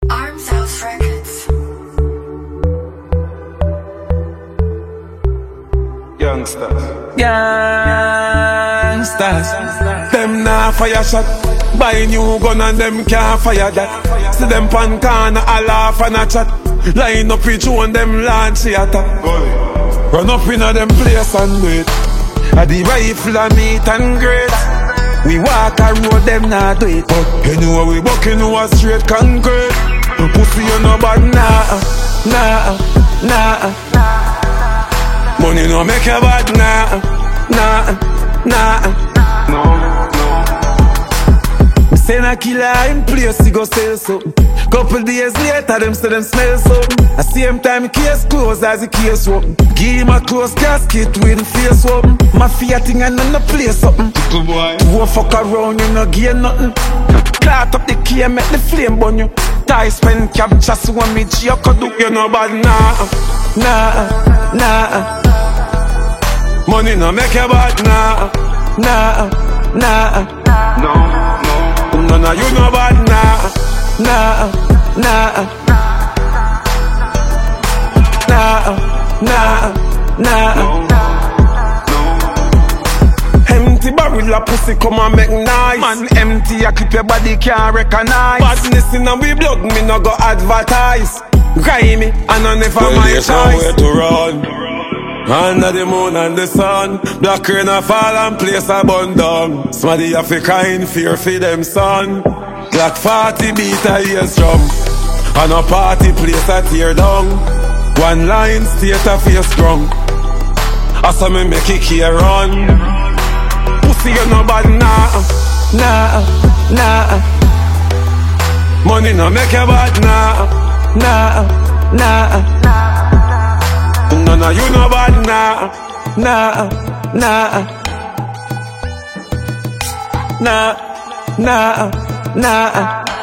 Arms House Records. Gangsters. Them nah fire shot. Buy new gun and them can't fire that. See them pan corner, a laugh and a chat. Line up with you and them launch theater. Run up in a them place and wait. A the rifle a meet and great. We walk a road, them not do it. But anyway we walk in a straight concrete. Pussy you no bad, nah. Money no make you bad, nah. Me send a killer in place, he go sell something. Couple days later, them say them smell something. At same time, case closed as the case open. Give him a close casket with the face open. Mafia thing and none the place something. You won't fuck around, you no gain nothing. Clout up the key, make the flame burn you. Die spend capture, so when me you could do. You no bad, nah. Money no make you bad, nah. No, you no bad, nah. Empty barrel of pussy come and make nice. Man empty, I keep your body can't recognize. Badness in a we blood, me no go advertise. Grimy, and I never my choice. Nowhere to run. Under the moon and the sun, black rain a fall and place a burn down. Somebody have a kind fear for them son. Black 40 beat a ears drum, and a party place a tear down. One line state a face strong. I saw me make it here run. Pussy you no bad, nah. Money no make you bad, nah. No, you no bad, nah.